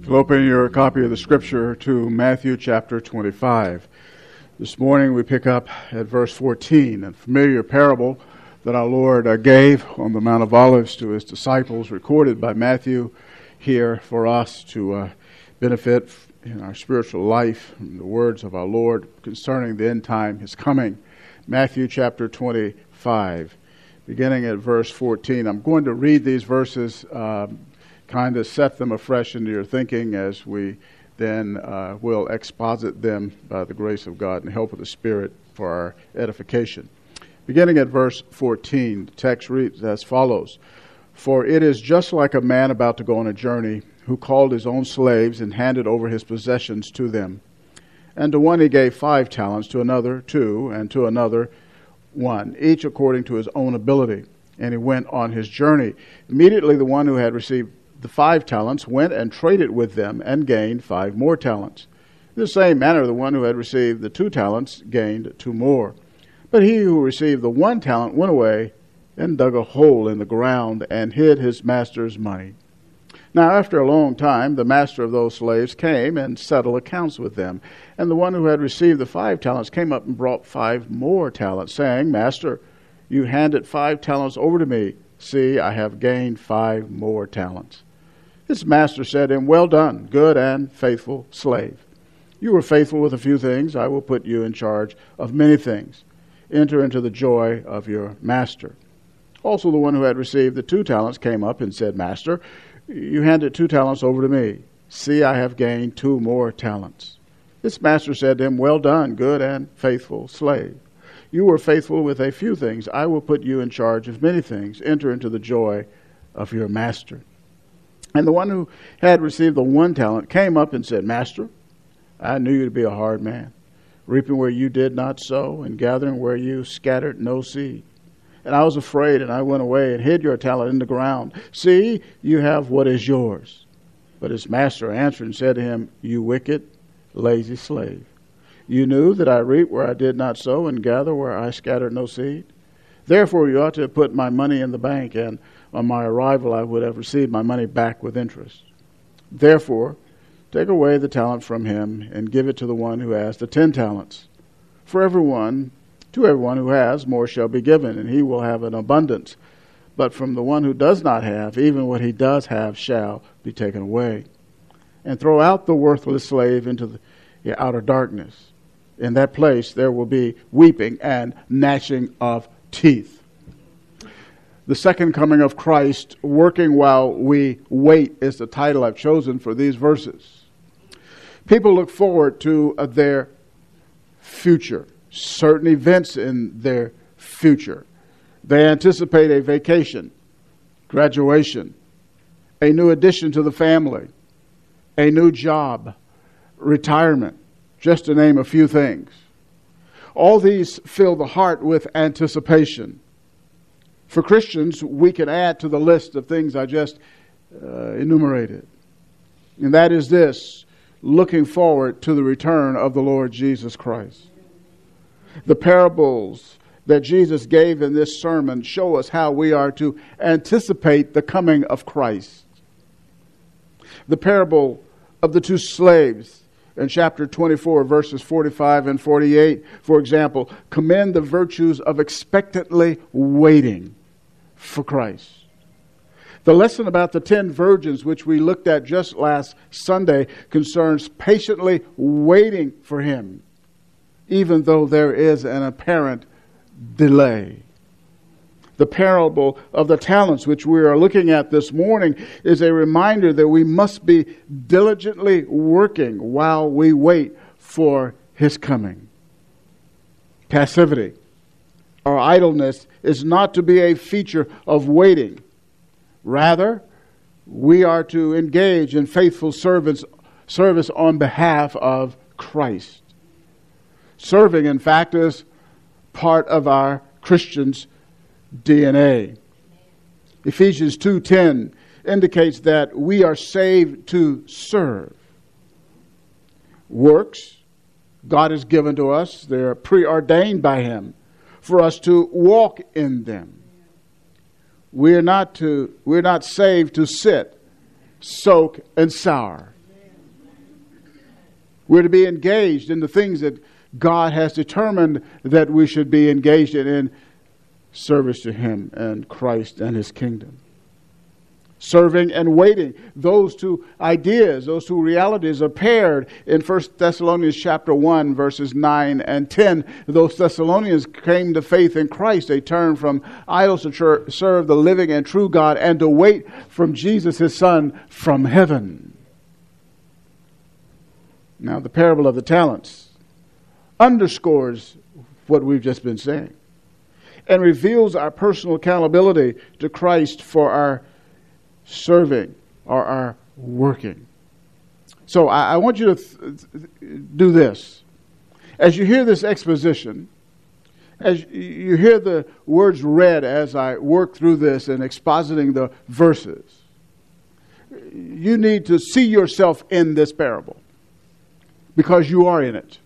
Open your copy of the scripture to Matthew chapter 25. This morning we pick up at verse 14, a familiar parable that our Lord gave on the Mount of Olives to his disciples, recorded by Matthew here for us to benefit in our spiritual life from the words of our Lord concerning the end time, his coming. Matthew chapter 25, beginning at verse 14. I'm going to read these verses, kind of set them afresh into your thinking as we then will exposit them by the grace of God and the help of the Spirit for our edification. Beginning at verse 14, the text reads as follows: "For it is just like a man about to go on a journey, who called his own slaves and handed over his possessions to them. And to one he gave 5 talents, to another 2, and to another 1, each according to his own ability. And he went on his journey. Immediately the one who had received the 5 talents went and traded with them and gained 5 more talents. In the same manner the one who had received the 2 talents gained 2 more. But he who received the 1 talent went away and dug a hole in the ground and hid his master's money. Now after a long time the master of those slaves came and settled accounts with them. And the one who had received the 5 talents came up and brought 5 more talents, saying, Master, you handed 5 talents over to me. See, I have gained 5 more talents. His master said to him, Well done, good and faithful slave. You were faithful with a few things. I will put you in charge of many things. Enter into the joy of your master. Also the one who had received the 2 talents came up and said, Master, you handed 2 talents over to me. See, I have gained 2 more talents. His master said to him, Well done, good and faithful slave. You were faithful with a few things. I will put you in charge of many things. Enter into the joy of your master. And the one who had received the 1 talent came up and said, Master, I knew you to be a hard man, reaping where you did not sow, and gathering where you scattered no seed. And I was afraid, and I went away and hid your talent in the ground. See, you have what is yours. But his master answered and said to him, You wicked, lazy slave. You knew that I reap where I did not sow, and gather where I scattered no seed. Therefore you ought to have put my money in the bank, and on my arrival I would have received my money back with interest. Therefore, take away the talent from him, and give it to the one who has the 10 talents. To everyone who has, more shall be given, and he will have an abundance. But from the one who does not have, even what he does have shall be taken away. And throw out the worthless slave into the outer darkness. In that place there will be weeping and gnashing of teeth." The second coming of Christ, working while we wait, is the title I've chosen for these verses. People look forward to their future, certain events in their future. They anticipate a vacation, graduation, a new addition to the family, a new job, retirement, just to name a few things. All these fill the heart with anticipation. For Christians, we can add to the list of things I just enumerated. And that is this: looking forward to the return of the Lord Jesus Christ. The parables that Jesus gave in this sermon show us how we are to anticipate the coming of Christ. The parable of the 2 slaves in chapter 24, verses 45 and 48, for example, commend the virtues of expectantly waiting for Christ. The lesson about the 10 virgins, which we looked at just last Sunday, concerns patiently waiting for him, even though there is an apparent delay. The parable of the talents, which we are looking at this morning, is a reminder that we must be diligently working while we wait for his coming. Passivity or idleness is not to be a feature of waiting. Rather, we are to engage in faithful service on behalf of Christ. Serving, in fact, is part of our Christian's DNA. Ephesians 2:10 indicates that we are saved to serve. Works God has given to us, they're preordained by him for us to walk in them. We're not saved to sit, soak, and sour. We're to be engaged in the things that God has determined that we should be engaged in service to Him and Christ and His kingdom. Serving and waiting. Those two ideas, those two realities are paired in 1 Thessalonians chapter 1, verses 9 and 10. Those Thessalonians came to faith in Christ. They turned from idols to serve the living and true God and to wait from Jesus, His Son, from heaven. Now, the parable of the talents underscores what we've just been saying and reveals our personal accountability to Christ for our serving or our working. So I want you to do this. As you hear this exposition, as you hear the words read as I work through this and expositing the verses, you need to see yourself in this parable because you are in it.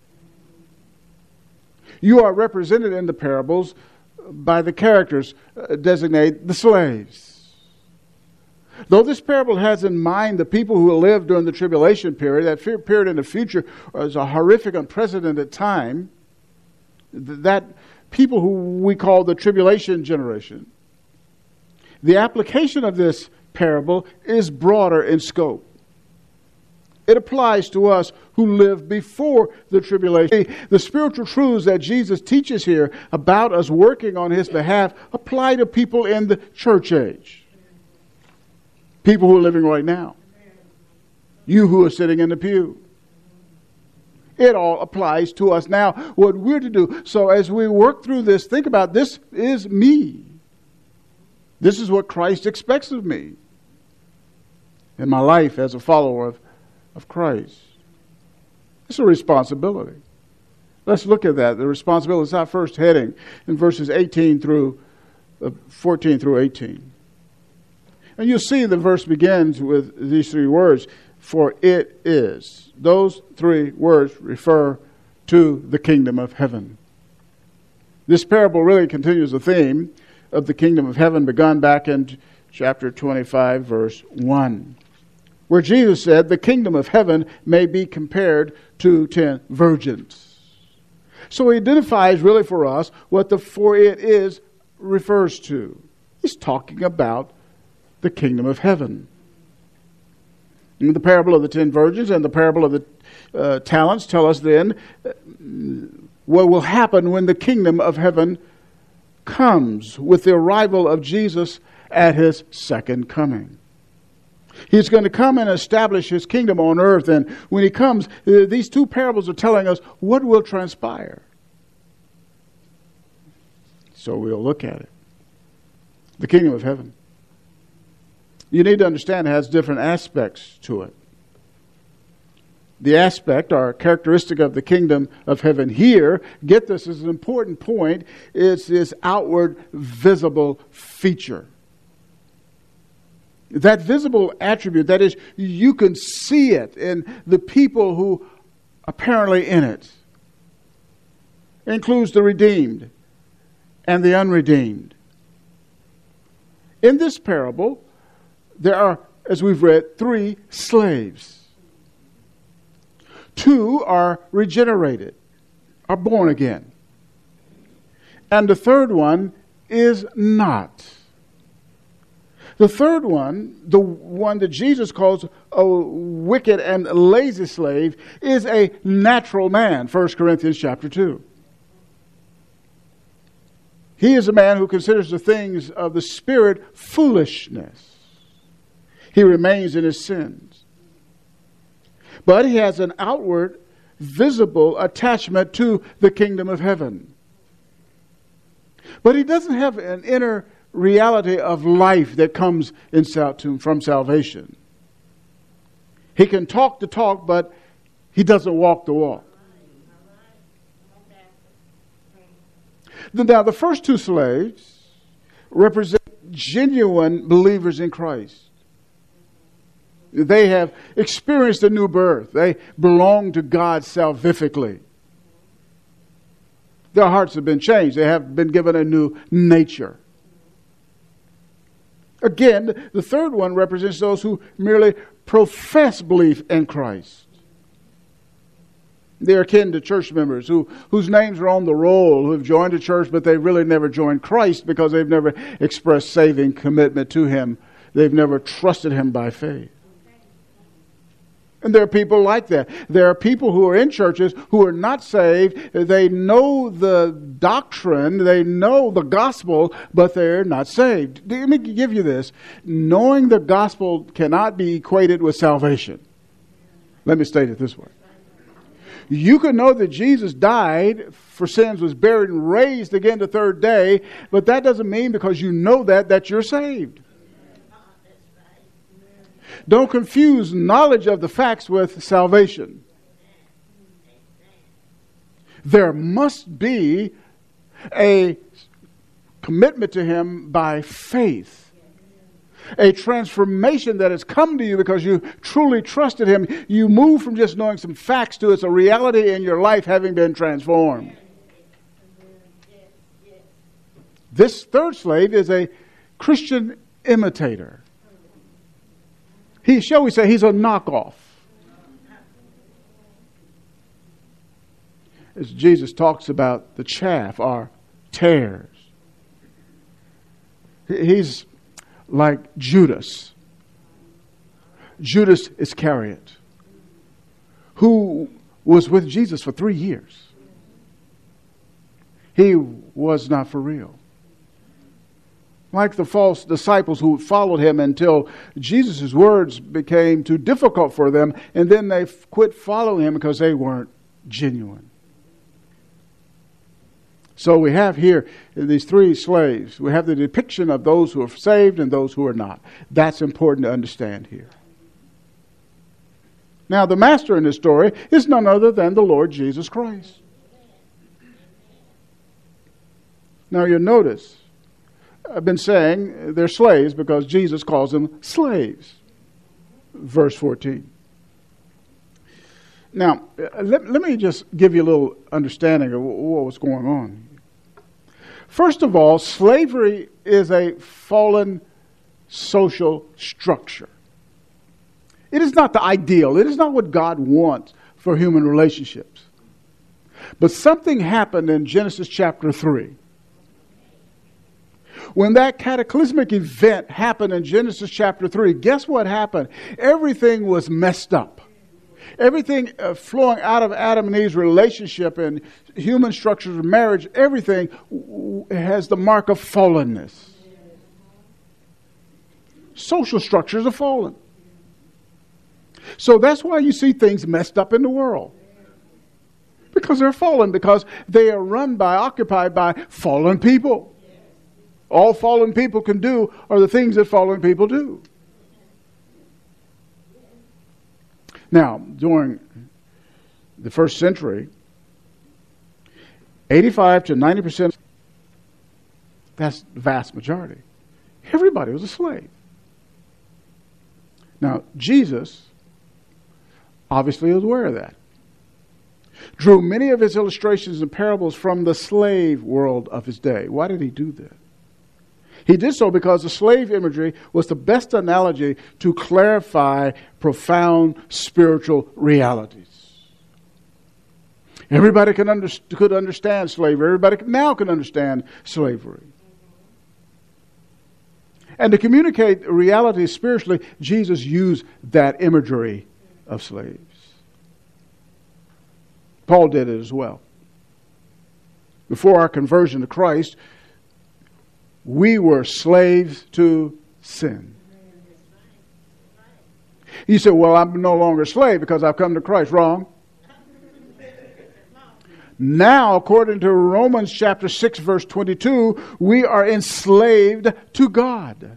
You are represented in the parables by the characters designated the slaves. Though this parable has in mind the people who will live during the tribulation period, that period in the future is a horrific, unprecedented time, that people who we call the tribulation generation, the application of this parable is broader in scope. It applies to us who live before the tribulation. The spiritual truths that Jesus teaches here about us working on His behalf apply to people in the church age. People who are living right now. You who are sitting in the pew. It all applies to us now, what we're to do. So as we work through this, think about this is me. This is what Christ expects of me in my life as a follower of Christ. It's a responsibility. Let's look at that. The responsibility is our first heading in verses 14 through 18. And you'll see the verse begins with these three words, for it is. Those three words refer to the kingdom of heaven. This parable really continues the theme of the kingdom of heaven begun back in chapter 25, verse 1, where Jesus said the kingdom of heaven may be compared to 10 virgins. So he identifies really for us what the for it is refers to. He's talking about the kingdom of heaven. And the parable of the 10 virgins and the parable of the talents tell us then what will happen when the kingdom of heaven comes with the arrival of Jesus at His second coming. He's going to come and establish His kingdom on earth, and when He comes, these two parables are telling us what will transpire. So we'll look at it. The kingdom of heaven. You need to understand it has different aspects to it. The aspect or characteristic of the kingdom of heaven here, get this, is an important point, is this outward visible feature. That visible attribute, that is, you can see it in the people who apparently in it. It includes the redeemed and the unredeemed. In this parable, there are, as we've read, 3 slaves. 2 are regenerated, are born again. And the third one is not. The third one, the one that Jesus calls a wicked and lazy slave, is a natural man, 1 Corinthians chapter 2. He is a man who considers the things of the Spirit foolishness. He remains in his sins. But he has an outward, visible attachment to the kingdom of heaven. But he doesn't have an inner reality of life that comes from salvation. He can talk the talk, but he doesn't walk the walk. Now, the first 2 slaves represent genuine believers in Christ. They have experienced a new birth. They belong to God salvifically. Their hearts have been changed. They have been given a new nature. Again, the third one represents those who merely profess belief in Christ. They're akin to church members whose names are on the roll, who have joined a church, but they've really never joined Christ because they've never expressed saving commitment to Him. They've never trusted Him by faith. And there are people like that. There are people who are in churches who are not saved. They know the doctrine, they know the gospel, but they're not saved. Let me give you this. Knowing the gospel cannot be equated with salvation. Let me state it this way. You can know that Jesus died for sins, was buried and raised again the third day, but that doesn't mean because you know that you're saved. Don't confuse knowledge of the facts with salvation. There must be a commitment to Him by faith. A transformation that has come to you because you truly trusted Him. You move from just knowing some facts to it's a reality in your life having been transformed. This third slave is a Christian imitator. Shall we say, he's a knockoff. As Jesus talks about the chaff or tares. He's like Judas Iscariot, who was with Jesus for 3 years. He was not for real. Like the false disciples who followed Him until Jesus' words became too difficult for them, and then they quit following Him because they weren't genuine. So we have here these three slaves. We have the depiction of those who are saved and those who are not. That's important to understand here. Now, the master in this story is none other than the Lord Jesus Christ. Now, you'll notice, I've been saying they're slaves because Jesus calls them slaves. Verse 14. Now, let me just give you a little understanding of what was going on. First of all, slavery is a fallen social structure. It is not the ideal. It is not what God wants for human relationships. But something happened in Genesis chapter 3. When that cataclysmic event happened in Genesis chapter 3, guess what happened? Everything was messed up. Everything flowing out of Adam and Eve's relationship and human structures of marriage, everything has the mark of fallenness. Social structures are fallen. So that's why you see things messed up in the world. Because they're fallen, because they are run by, occupied by fallen people. All fallen people can do are the things that fallen people do. Now, during the first century, 85 to 90%, that's the vast majority. Everybody was a slave. Now, Jesus obviously was aware of that. Drew many of his illustrations and parables from the slave world of his day. Why did he do that? He did so because the slave imagery was the best analogy to clarify profound spiritual realities. Everybody could understand slavery. Everybody now can understand slavery. And to communicate reality spiritually, Jesus used that imagery of slaves. Paul did it as well. Before our conversion to Christ, we were slaves to sin. You say, well, I'm no longer a slave because I've come to Christ. Wrong. Now, according to Romans chapter 6, verse 22, we are enslaved to God.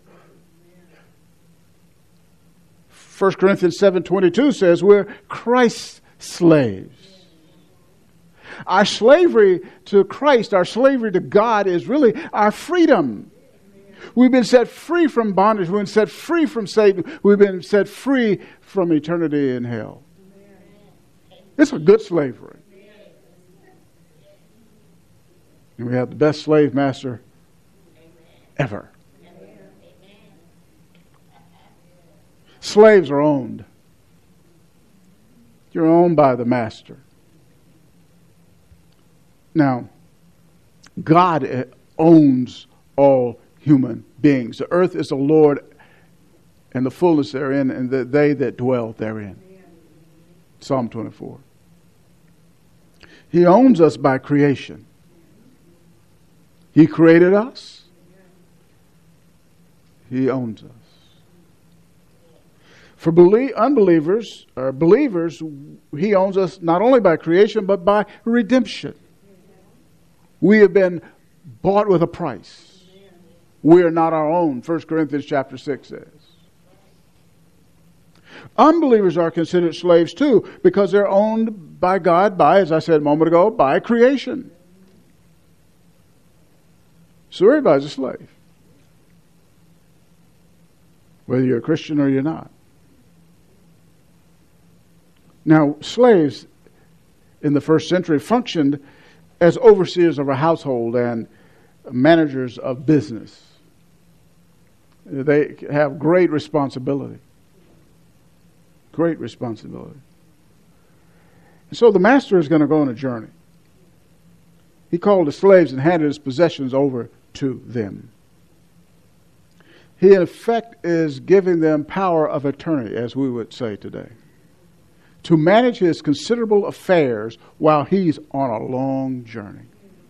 1 Corinthians 7:22 says we're Christ's slaves. Our slavery to Christ, our slavery to God is really our freedom. We've been set free from bondage. We've been set free from Satan. We've been set free from eternity in hell. It's a good slavery. And we have the best slave master ever. Slaves are owned. You're owned by the master. Now, God owns all human beings. The earth is the Lord and the fullness therein, and they that dwell therein. Psalm 24. He owns us by creation. He created us. He owns us. For unbelievers or believers, He owns us not only by creation, but by redemption. We have been bought with a price. We are not our own, 1 Corinthians chapter 6 says. Unbelievers are considered slaves too, because they're owned by God by, as I said a moment ago, by creation. So everybody's a slave, whether you're a Christian or you're not. Now, slaves in the first century functioned as overseers of a household and managers of business. They have great responsibility. Great responsibility. And so the master is going to go on a journey. He called the slaves and handed his possessions over to them. He, in effect, is giving them power of attorney, as we would say today, to manage his considerable affairs while he's on a long journey.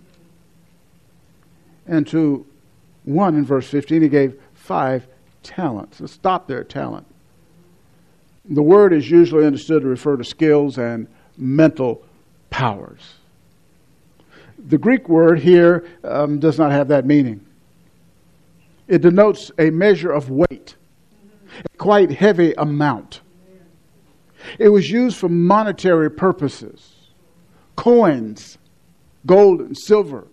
And to one, in verse 15, he gave 5 talents. Let's stop there, talent. The word is usually understood to refer to skills and mental powers. The Greek word here does not have that meaning. It denotes a measure of weight, a quite heavy amount. It was used for monetary purposes. Coins, gold and silver,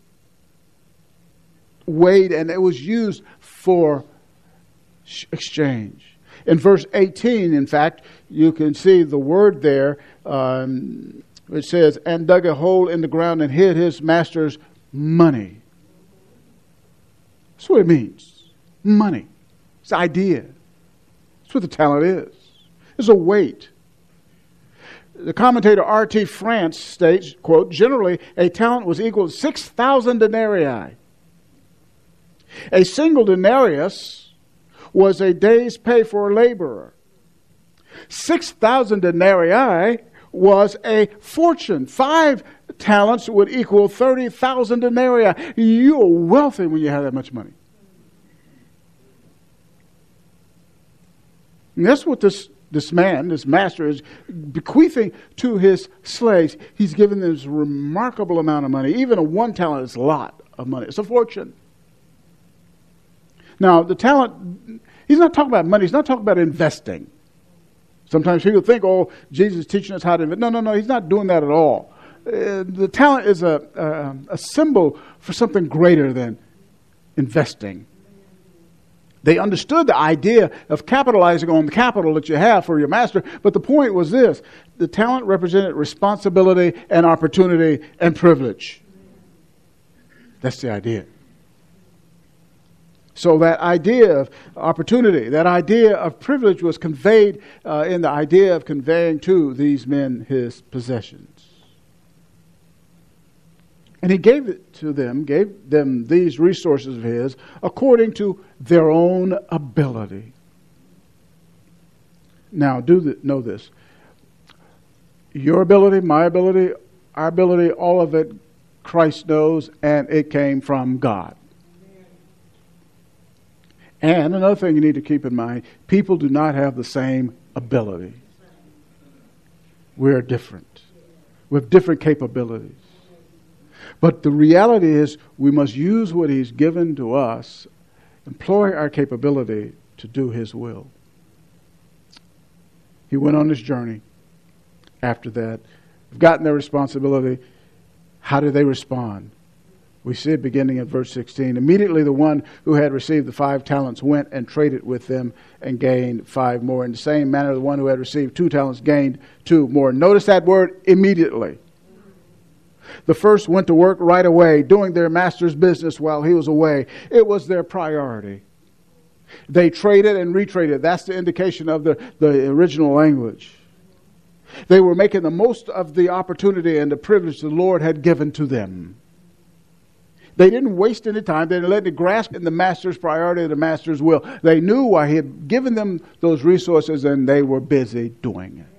weighed, and it was used for exchange. In verse 18, in fact, you can see the word there. It says, and dug a hole in the ground and hid his master's money. That's what it means. Money. It's the idea. That's what the talent is. It's a weight. The commentator R.T. France states, quote, generally a talent was equal to 6,000 denarii. A single denarius was a day's pay for a laborer. 6,000 denarii was a fortune. 5 talents would equal 30,000 denarii. You are wealthy when you have that much money. And that's what this master is bequeathing to his slaves. He's given them this remarkable amount of money. Even a 1 talent is a lot of money. It's a fortune. Now, the talent, he's not talking about money. He's not talking about investing. Sometimes people think, oh, Jesus is teaching us how to invest. No, he's not doing that at all. The talent is a symbol for something greater than investing. They understood the idea of capitalizing on the capital that you have for your master, but the point was this. The talent represented responsibility and opportunity and privilege. That's the idea. So that idea of opportunity, that idea of privilege was conveyed in the idea of conveying to these men his possessions. And he gave them these resources of his according to their own ability. Now, know this. Your ability, my ability, our ability, all of it, Christ knows, and it came from God. And another thing you need to keep in mind, people do not have the same ability. We're different. We have different capabilities. But the reality is we must use what He's given to us, employ our capability to do His will. He went on this journey after that. They've gotten their responsibility. How did they respond? We see it beginning at verse 16. Immediately the one who had received the 5 talents went and traded with them and gained 5 more. In the same manner, the one who had received 2 talents gained 2 more. Notice that word, immediately. The first went to work right away, doing their master's business while he was away. It was their priority. They traded and retraded. That's the indication of the original language. They were making the most of the opportunity and the privilege the Lord had given to them. They didn't waste any time. They didn't let it grasp in the master's priority, the master's will. They knew why he had given them those resources, and they were busy doing it.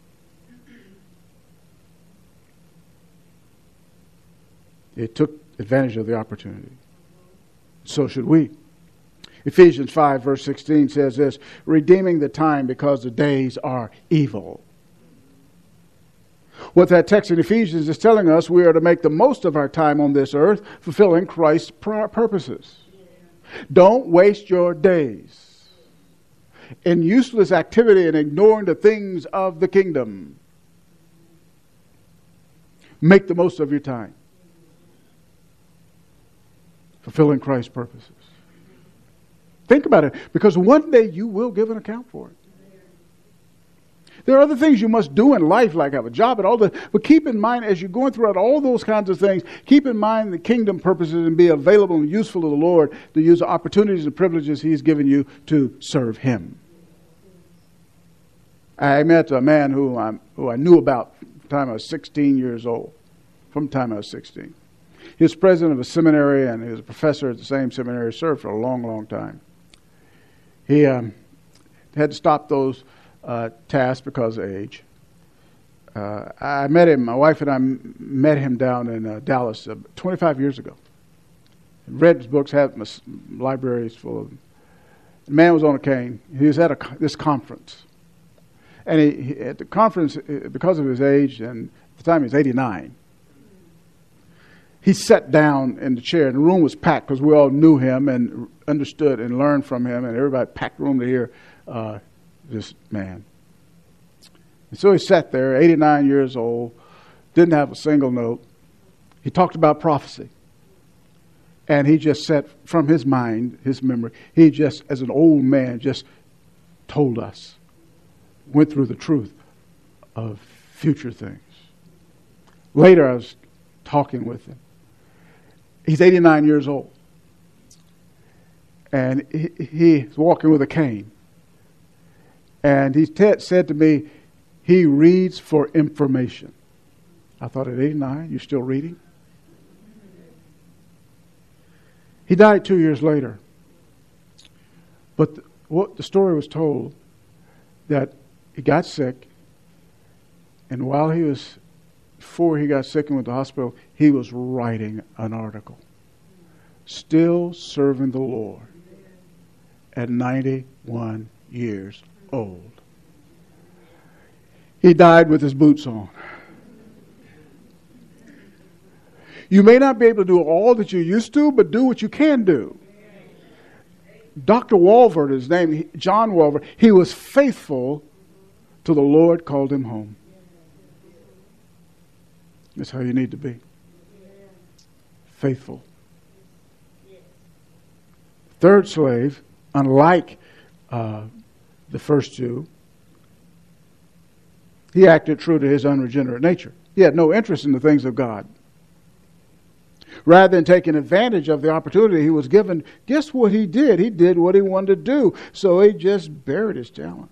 They took advantage of the opportunity. So should we. Ephesians 5 verse 16 says this, redeeming the time because the days are evil. What that text in Ephesians is telling us, we are to make the most of our time on this earth, fulfilling Christ's purposes. Don't waste your days in useless activity and ignoring the things of the kingdom. Make the most of your time, fulfilling Christ's purposes. Think about it, because one day you will give an account for it. There are other things you must do in life, like have a job and all that. But keep in mind, as you're going throughout all those kinds of things, keep in mind the kingdom purposes and be available and useful to the Lord to use the opportunities and privileges He's given you to serve Him. I met a man who I knew about from the time I was 16 years old. From the time I was 16. He was president of a seminary, and he was a professor at the same seminary. Served for a long, long time. He had to stop those tasks because of age. I met him, my wife and I met him down in Dallas 25 years ago. Read his books, had my libraries full of them. The man was on a cane. He was at this conference. And he at the conference, because of his age, and at the time he was 89, he sat down in the chair, and the room was packed because we all knew him and understood and learned from him, and everybody packed the room to hear this man. And so he sat there, 89 years old, didn't have a single note. He talked about prophecy. And he just said from his mind, his memory, he just, as an old man, just told us, went through the truth of future things. Later I was talking with him. He's 89 years old. And he's walking with a cane. And he said to me, he reads for information. I thought, at 89, you're still reading? He died 2 years later. But what the story was told, that he got sick, and before he got sick and went to the hospital, he was writing an article. Still serving the Lord at 91 years old. He died with his boots on. You may not be able to do all that you used to, but do what you can do. Dr. Walvoord, his name, John Walvoord, he was faithful till the Lord called him home. That's how you need to be. Faithful. Third slave, unlike the first two, he acted true to his unregenerate nature. He had no interest in the things of God. Rather than taking advantage of the opportunity he was given, guess what he did? He did what he wanted to do. So he just buried his talent.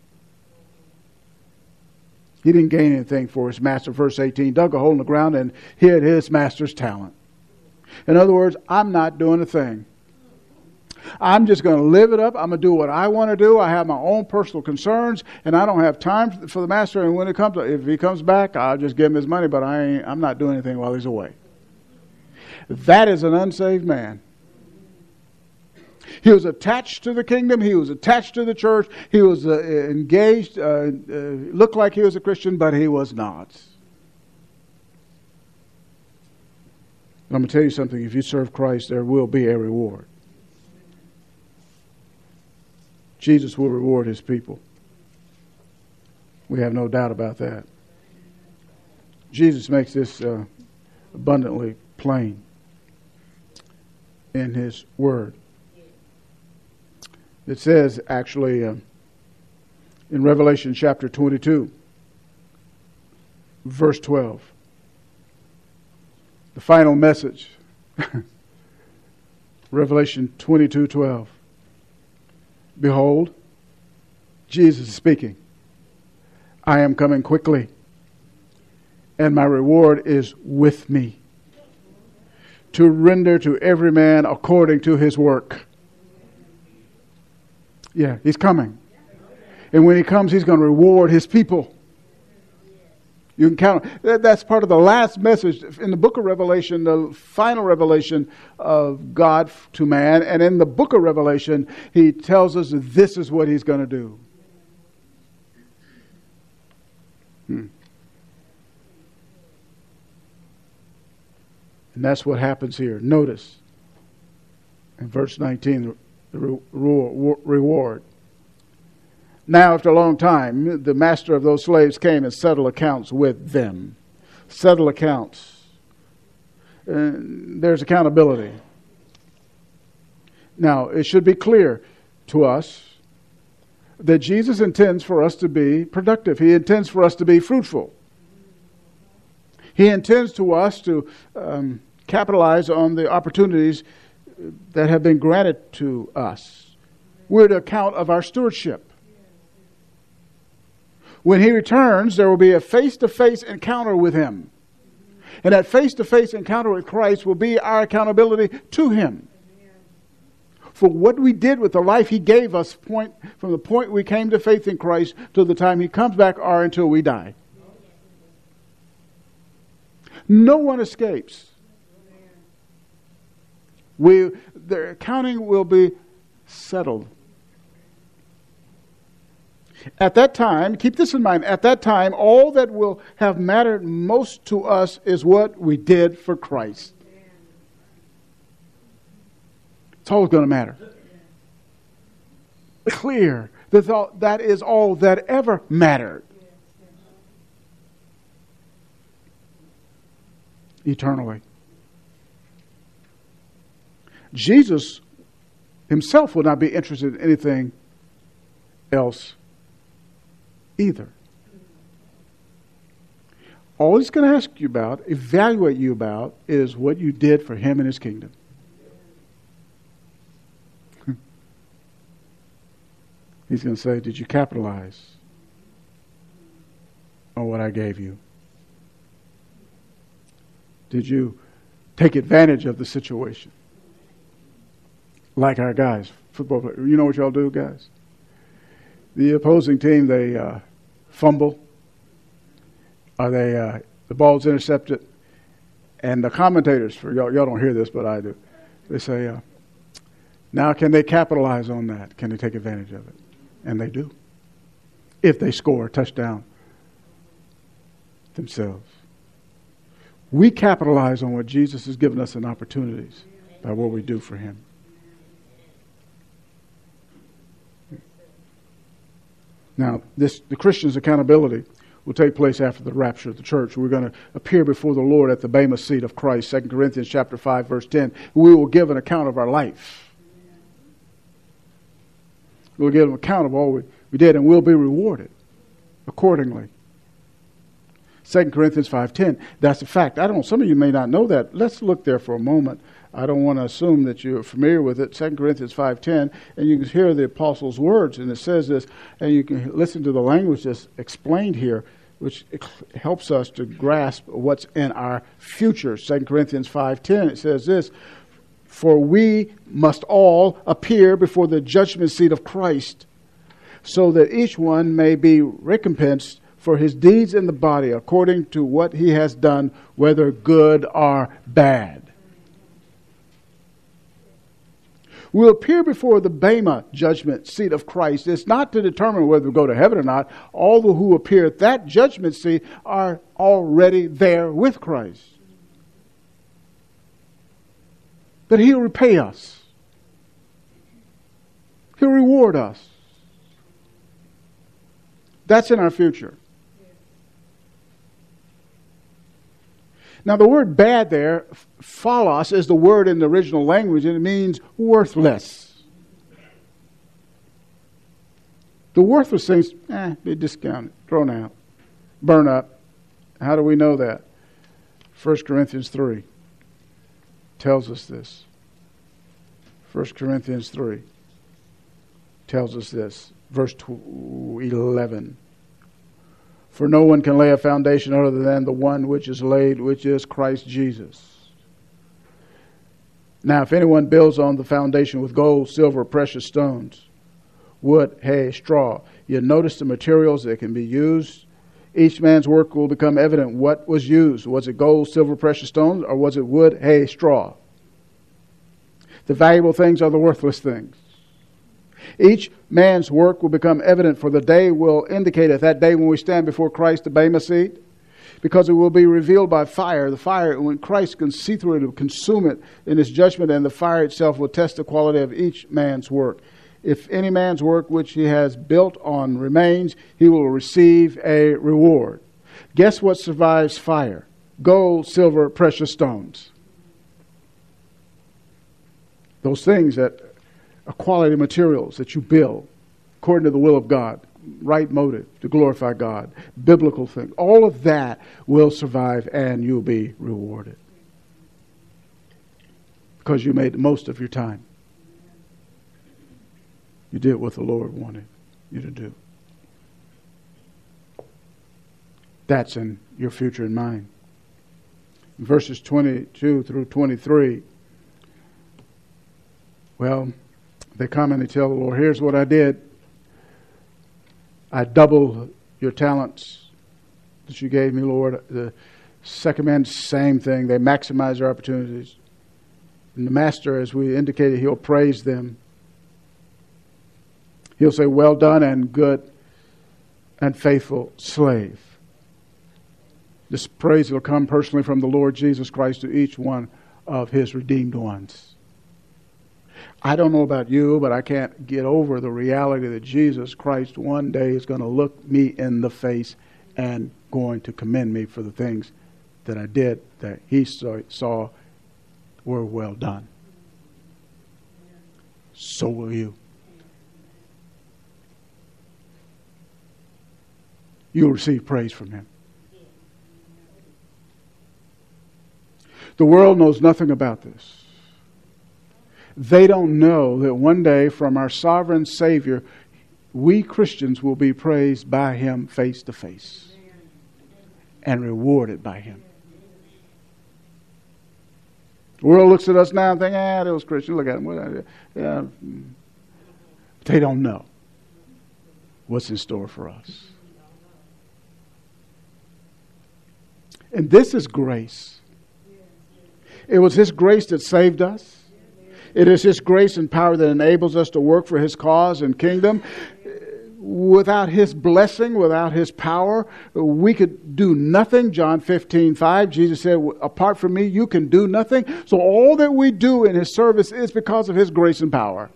He didn't gain anything for his master. Verse 18, dug a hole in the ground and hid his master's talent. In other words, I'm not doing a thing. I'm just going to live it up. I'm going to do what I want to do. I have my own personal concerns, and I don't have time for the master. And when if he comes back, I'll just give him his money, but I'm not doing anything while he's away. That is an unsaved man. He was attached to the kingdom. He was attached to the church. He was engaged, looked like he was a Christian, but he was not. And I'm going to tell you something. If you serve Christ, there will be a reward. Jesus will reward His people. We have no doubt about that. Jesus makes this abundantly plain in His Word. It says, actually, in Revelation chapter 22, verse 12, the final message, Revelation 22:12. Behold, Jesus is speaking. I am coming quickly, and my reward is with me, to render to every man according to his work. Yeah, he's coming. And when he comes, he's going to reward his people. You can count. That's part of the last message in the book of Revelation, the final revelation of God to man. And in the book of Revelation, he tells us that this is what he's going to do. And that's what happens here. Notice in verse 19, the reward. Now, after a long time, the master of those slaves came and settled accounts with them. Settle accounts. There's accountability. Now, it should be clear to us that Jesus intends for us to be productive. He intends for us to be fruitful. He intends to us to capitalize on the opportunities that have been granted to us. We're to account of our stewardship. When he returns, there will be a face-to-face encounter with him. And that face-to-face encounter with Christ will be our accountability to him. For what we did with the life he gave us from the point we came to faith in Christ to the time he comes back or until we die. No one escapes. The accounting will be settled. At that time, keep this in mind, at that time, all that will have mattered most to us is what we did for Christ. It's always going to matter. Clear that is all that ever mattered. Eternally. Jesus himself will not be interested in anything else either. All he's going to ask you about, evaluate you about, is what you did for him and his kingdom. He's going to say, did you capitalize on what I gave you? Did you take advantage of the situation? Like our guys, football players. You know what y'all do, guys? The opposing team, they fumble, or the ball's intercepted, and the commentators, for y'all don't hear this, but I do. They say, now can they capitalize on that? Can they take advantage of it? And they do, if they score a touchdown themselves. We capitalize on what Jesus has given us in opportunities by what we do for him. Now, the Christian's accountability will take place after the rapture of the church. We're going to appear before the Lord at the Bema seat of Christ, 2 Corinthians chapter 5, verse 10. We will give an account of our life. We'll give an account of all we did, and we'll be rewarded accordingly. 2 Corinthians 5:10. That's a fact. I don't know. Some of you may not know that. Let's look there for a moment. I don't want to assume that you're familiar with it. 2 Corinthians 5:10, and you can hear the apostle's words, and it says this, and you can listen to the language that's explained here, which helps us to grasp what's in our future. 2 Corinthians 5:10, it says this, for we must all appear before the judgment seat of Christ, so that each one may be recompensed for his deeds in the body according to what he has done, whether good or bad. We'll appear before the Bema judgment seat of Christ. It's not to determine whether we go to heaven or not. All who appear at that judgment seat are already there with Christ. But he'll repay us. He'll reward us. That's in our future. Now, the word bad there, phalos, is the word in the original language, and it means worthless. The worthless things, be discounted, thrown out, burn up. How do we know that? 1 Corinthians 3 tells us this. 1 Corinthians 3 tells us this. Verse 11. For no one can lay a foundation other than the one which is laid, which is Christ Jesus. Now, if anyone builds on the foundation with gold, silver, precious stones, wood, hay, straw, you notice the materials that can be used. Each man's work will become evident what was used. Was it gold, silver, precious stones, or was it wood, hay, straw? The valuable things are the worthless things. Each man's work will become evident, for the day will indicate it. That day when we stand before Christ, the Bema seat, because it will be revealed by fire. The fire, when Christ can see through it, will consume it in his judgment, and the fire itself will test the quality of each man's work. If any man's work which he has built on remains, he will receive a reward. Guess what survives fire? Gold, silver, precious stones. Those things that are quality materials that you build according to the will of God, right motive to glorify God, biblical things. All of that will survive and you'll be rewarded because you made the most of your time. You did what the Lord wanted you to do. That's in your future in mind. In verses 22 through 23, well, they come and they tell the Lord, here's what I did. I doubled your talents that you gave me, Lord. The second man, same thing. They maximize their opportunities. And the master, as we indicated, he'll praise them. He'll say, well done and good and faithful slave. This praise will come personally from the Lord Jesus Christ to each one of his redeemed ones. I don't know about you, but I can't get over the reality that Jesus Christ one day is going to look me in the face and going to commend me for the things that I did that he saw were well done. So will you. You'll receive praise from him. The world knows nothing about this. They don't know that one day from our sovereign Savior, we Christians will be praised by him face to face and rewarded by him. The world looks at us now and thinks, those Christians, look at them. Yeah. They don't know what's in store for us. And this is grace. It was his grace that saved us. It is his grace and power that enables us to work for his cause and kingdom. Without his blessing, without his power, we could do nothing. John 15:5, Jesus said, apart from me, you can do nothing. So all that we do in his service is because of his grace and power.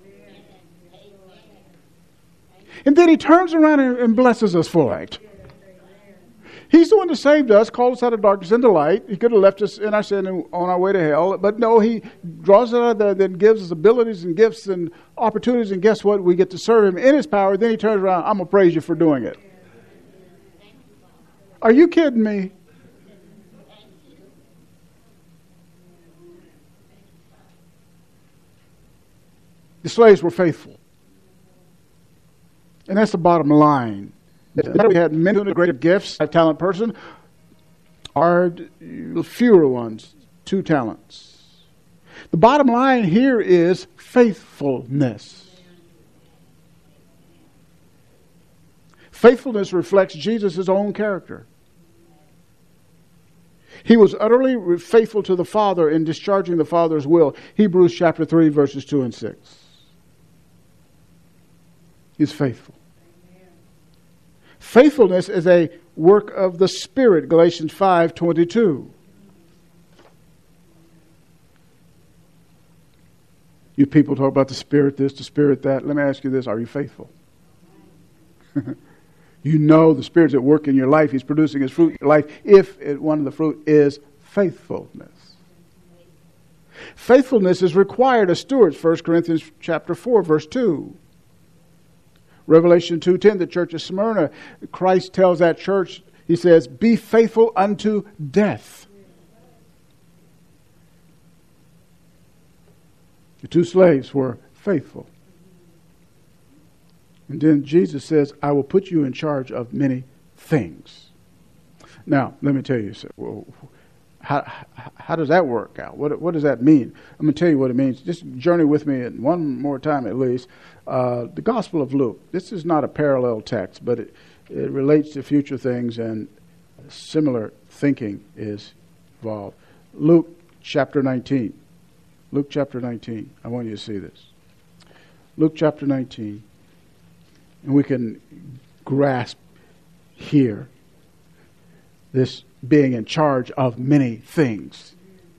And then he turns around and blesses us for it. He's the one that saved us, called us out of darkness into light. He could have left us in our sin and on our way to hell. But no, he draws us out of there, then gives us abilities and gifts and opportunities. And guess what? We get to serve him in his power. Then he turns around, I'm going to praise you for doing it. Are you kidding me? The slaves were faithful. And that's the bottom line. We had many greater gifts, a talent person, are fewer ones, 2 talents. The bottom line here is faithfulness. Faithfulness reflects Jesus' own character. He was utterly faithful to the Father in discharging the Father's will. Hebrews chapter 3, verses 2 and 6. He's faithful. Faithfulness is a work of the Spirit, Galatians 5:22. You people talk about the Spirit this, the Spirit that. Let me ask you this, are you faithful? You know the Spirit's at work in your life. He's producing his fruit in your life if one of the fruit is faithfulness. Faithfulness is required of stewards, 1 Corinthians chapter 4, verse 2. Revelation 2:10, the church of Smyrna, Christ tells that church, he says, be faithful unto death. The 2 slaves were faithful. And then Jesus says, I will put you in charge of many things. Now, let me tell you, well, how does that work out? What does that mean? I'm going to tell you what it means. Just journey with me one more time at least. The Gospel of Luke. This is not a parallel text, but it relates to future things, and similar thinking is involved. Luke chapter 19. Luke chapter 19. I want you to see this. Luke chapter 19. And we can grasp here this being in charge of many things.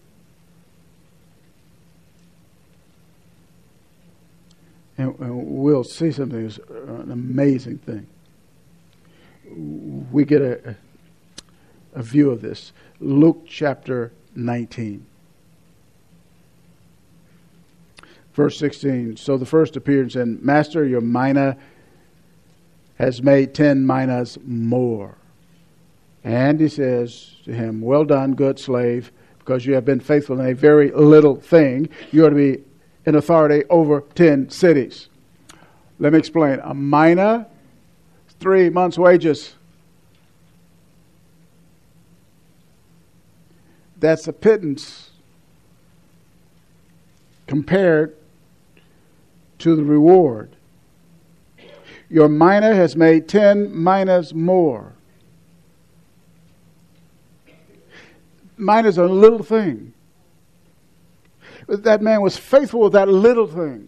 And we'll see something that's an amazing thing. We get a view of this. Luke chapter 19. Verse 16. So the first appeared and said, Master, your mina has made 10 minas more. And he says to him, well done, good slave, because you have been faithful in a very little thing. You are to be in authority over 10 cities. Let me explain. A mina, 3 months' wages. That's a pittance compared to the reward. Your mina has made 10 minas more. Mine is a little thing. But that man was faithful with that little thing.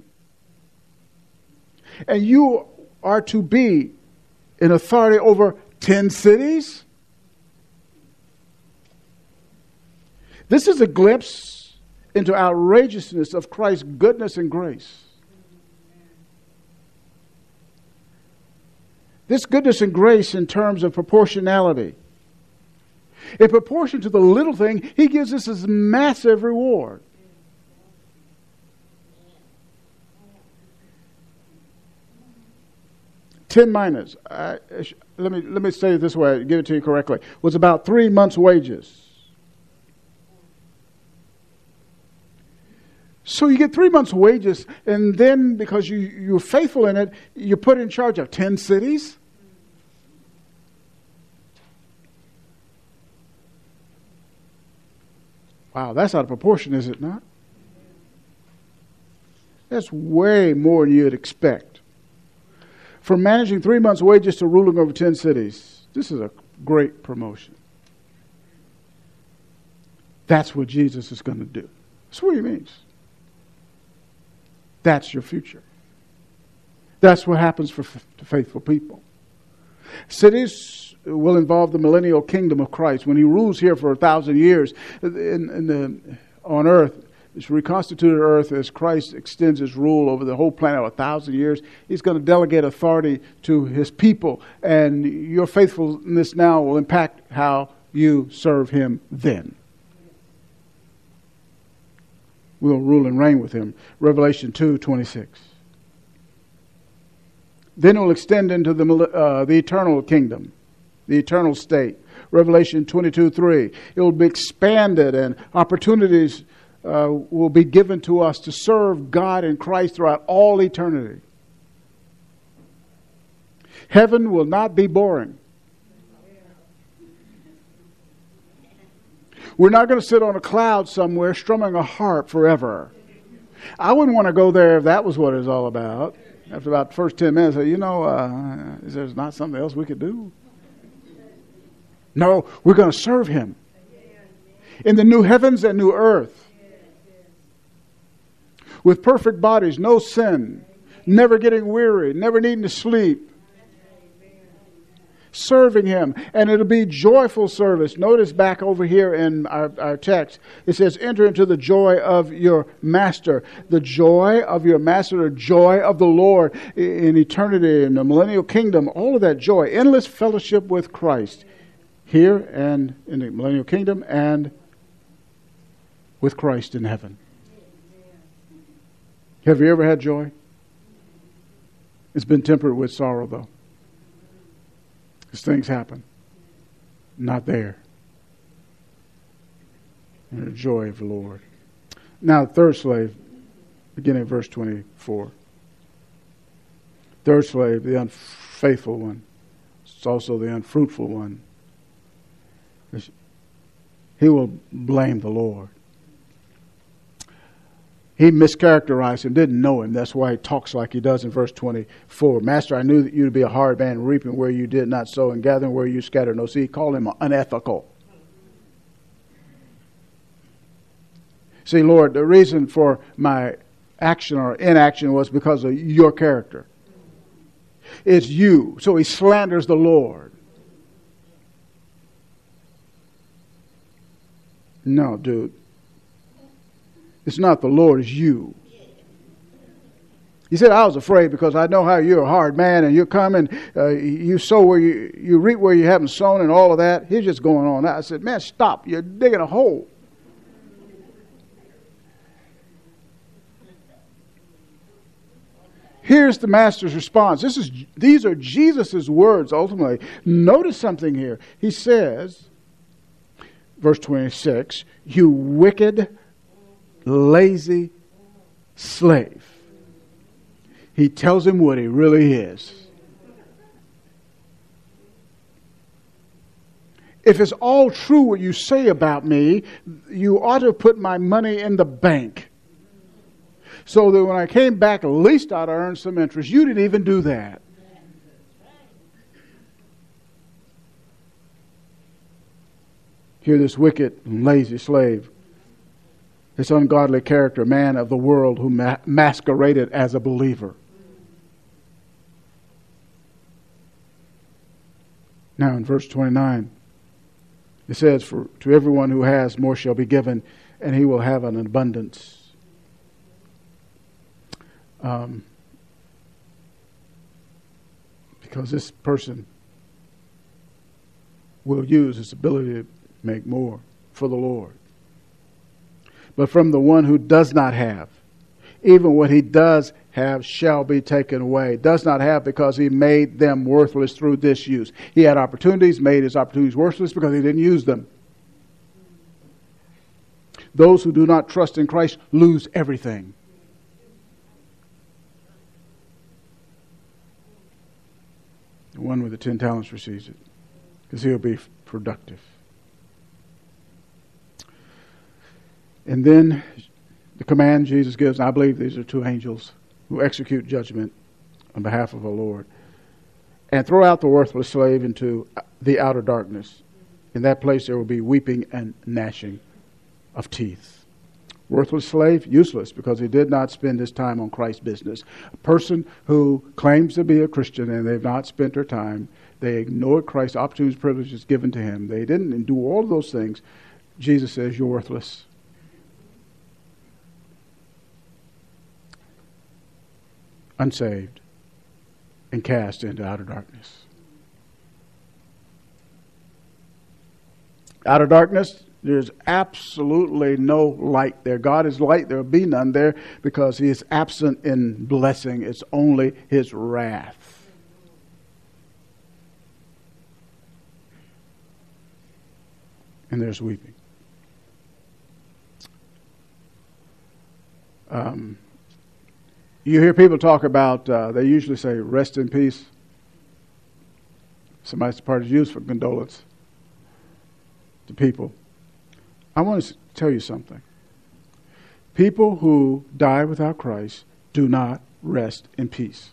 And you are to be in authority over 10 cities? This is a glimpse into outrageousness of Christ's goodness and grace. This goodness and grace in terms of proportionality. In proportion to the little thing, he gives us this massive reward. Ten minas. Let me say it this way, give it to you correctly. Was about 3 months' wages. So you get 3 months' wages, and then because you're faithful in it, you're put in charge of 10 cities. Wow, that's out of proportion, is it not? That's way more than you'd expect. From managing 3 months' wages to ruling over 10 cities, this is a great promotion. That's what Jesus is going to do. That's what he means. That's your future. That's what happens to faithful people. Cities will involve the millennial kingdom of Christ. When he rules here for 1,000 years on earth, this reconstituted earth, as Christ extends his rule over the whole planet 1,000 years, he's going to delegate authority to his people. And your faithfulness now will impact how you serve him then. We'll rule and reign with him. Revelation 2:26. Then it will extend into the eternal kingdom, the eternal state. Revelation 22:3. It will be expanded, and opportunities will be given to us to serve God and Christ throughout all eternity. Heaven will not be boring. We're not going to sit on a cloud somewhere strumming a harp forever. I wouldn't want to go there if that was what it was all about. After about the first 10 minutes, I say, is there not something else we could do? No, we're going to serve him in the new heavens and new earth. With perfect bodies, no sin, never getting weary, never needing to sleep. Serving him, and it'll be joyful service. Notice back over here in our text, it says, enter into the joy of your master. The joy of your master, the joy of the Lord in eternity, in the millennial kingdom, all of that joy, endless fellowship with Christ here and in the millennial kingdom and with Christ in heaven. Have you ever had joy? It's been tempered with sorrow, though. Because things happen. Not there. And the joy of the Lord. Now, the third slave, beginning at verse 24. Third slave, the unfaithful one, It's also the unfruitful one. He will blame the Lord. He mischaracterized him, didn't know him. That's why he talks like he does in verse 24. Master, I knew that you to be a hard man, reaping where you did not sow and gathering where you scattered no seed. He called him unethical. See, Lord, the reason for my action or inaction was because of your character. It's you. So he slanders the Lord. No, dude. It's not the Lord, it's you. He said, I was afraid because I know how you're a hard man and you come and you sow where you reap where you haven't sown and all of that. He's just going on. I said, man, stop. You're digging a hole. Here's the master's response. These are Jesus' words ultimately. Notice something here. He says, verse 26, you wicked, lazy slave. He tells him what he really is. If it's all true what you say about me, you ought to put my money in the bank. So that when I came back, at least I'd earn some interest. You didn't even do that. Here, this wicked and lazy slave, this ungodly character, man of the world who masqueraded as a believer. Now in verse 29, it says, "For to everyone who has, more shall be given, and he will have an abundance." Because this person will use his ability to make more for the Lord. But from the one who does not have, even what he does have shall be taken away. Does not have because he made them worthless through disuse. He had opportunities, made his opportunities worthless because he didn't use them. Those who do not trust in Christ lose everything. The one with the 10 talents receives it because he'll be productive. And then the command Jesus gives, and I believe these are two angels who execute judgment on behalf of the Lord. And throw out the worthless slave into the outer darkness. In that place there will be weeping and gnashing of teeth. Worthless slave, useless because he did not spend his time on Christ's business. A person who claims to be a Christian and they've not spent their time, they ignored Christ's opportunities, privileges given to him. They didn't do all of those things. Jesus says, you're worthless. Unsaved and cast into outer darkness. Outer darkness, there's absolutely no light there. God is light, there will be none there because he is absent in blessing. It's only his wrath. And there's weeping. You hear people talk about, they usually say, rest in peace. Somebody's part is used for condolence to people. I want to tell you something. People who die without Christ do not rest in peace.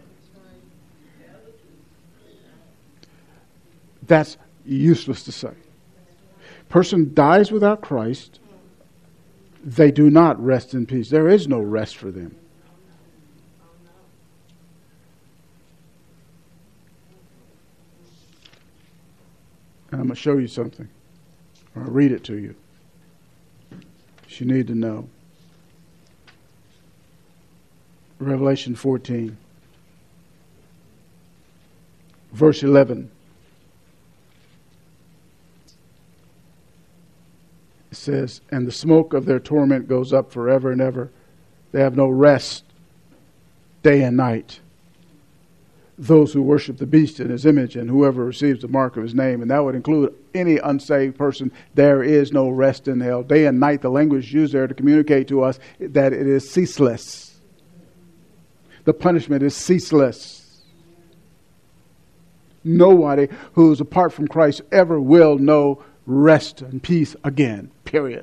That's useless to say. Person dies without Christ, they do not rest in peace. There is no rest for them. And I'm going to show you something. Or I'll read it to you. You need to know. Revelation 14, verse 11. It says, and the smoke of their torment goes up forever and ever. They have no rest day and night. Those who worship the beast in his image and whoever receives the mark of his name. And that would include any unsaved person. There is no rest in hell. Day and night, the language used there to communicate to us that it is ceaseless. The punishment is ceaseless. Nobody who's apart from Christ ever will know rest and peace again. Period.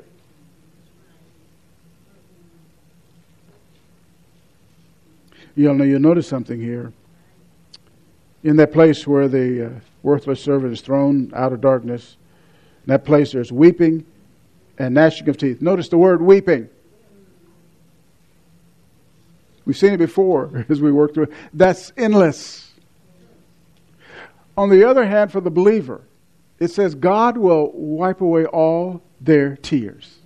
You'll notice something here. In that place where the worthless servant is thrown out of darkness, in that place there's weeping and gnashing of teeth. Notice the word weeping. We've seen it before as we work through it. That's endless. On the other hand, for the believer, it says God will wipe away all their tears.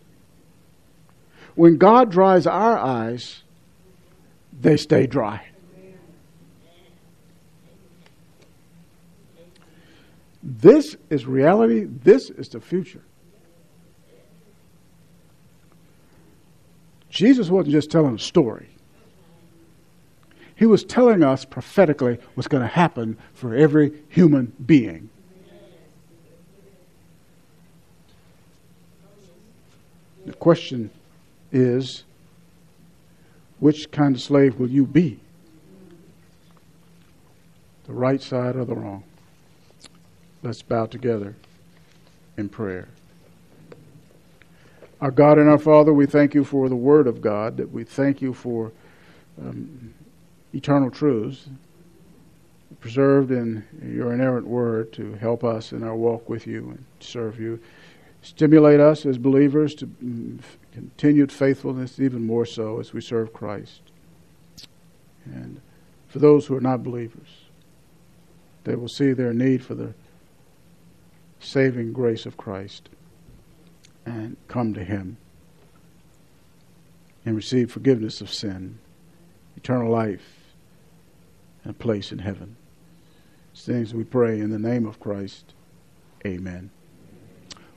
When God dries our eyes, they stay dry. This is reality. This is the future. Jesus wasn't just telling a story. He was telling us prophetically what's going to happen for every human being. The question is, which kind of slave will you be? The right side or the wrong? Let's bow together in prayer. Our God and our Father, we thank you for the Word of God, that we thank you for eternal truths preserved in your inerrant Word to help us in our walk with you and serve you. Stimulate us as believers to continued faithfulness, even more so as we serve Christ. And for those who are not believers, they will see their need for the saving grace of Christ and come to Him and receive forgiveness of sin, eternal life, and a place in heaven. These things we pray in the name of Christ. Amen.